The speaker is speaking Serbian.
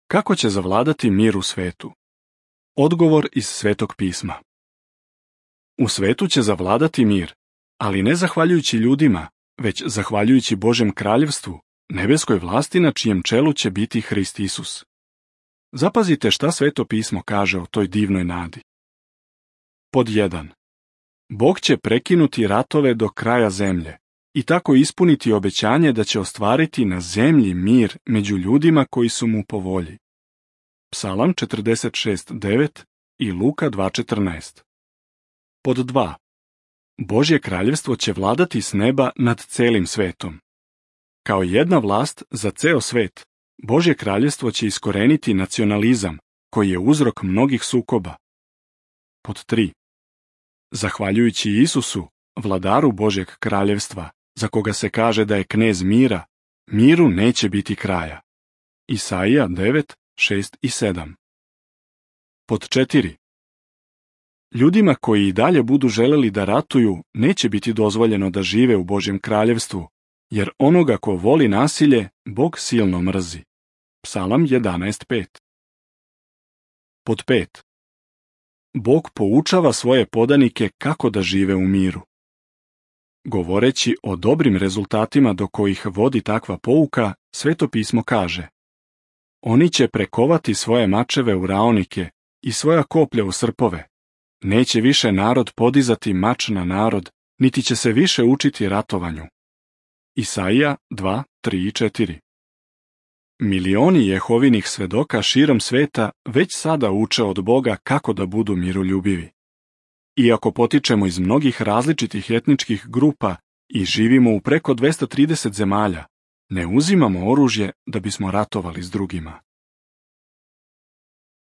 Kako će zavladati mir u svetu? Odgovor iz Svetog pisma. U svetu će zavladati mir, ali ne zahvaljujući ljudima, već zahvaljujući Božjem kraljevstvu, nebeskoj vlasti na čijem čelu će biti Hrist Isus. Zapazite šta Sveto pismo kaže o toj divnoj nadi. Pod 1. Bog će prekinuti ratove do kraja zemlje i tako ispuniti obećanje da će ostvariti na zemlji mir među ljudima koji su mu po volji. Psalam 46.9 i Luka 2.14. Pod 2. Božje kraljevstvo će vladati s neba nad celim svetom. Kao jedna vlast za ceo svet, Božje kraljevstvo će iskoreniti nacionalizam, koji je uzrok mnogih sukoba. Pod 3. Zahvaljujući Isusu, vladaru Božjeg kraljevstva, za koga se kaže da je knez mira, miru neće biti kraja. Isaija 9, 6 i 7. Pod 4. Ljudima koji i dalje budu želeli da ratuju, neće biti dozvoljeno da žive u Božjem kraljevstvu, jer onoga ko voli nasilje, Bog silno mrzi. Psalam 11.5. Pod 5. Bog poučava svoje podanike kako da žive u miru. Govoreći o dobrim rezultatima do kojih vodi takva pouka, Sveto pismo kaže: Oni će prekovati svoje mačeve u raonike i svoja koplja u srpove. Neće više narod podizati mač na narod, niti će se više učiti ratovanju. Isaija 2, 3 i 4. Milioni Jehovinih svedoka širom sveta već sada uče od Boga kako da budu miroljubivi. Iako potičemo iz mnogih različitih etničkih grupa i živimo u preko 230 zemalja, ne uzimamo oružje da bismo ratovali s drugima.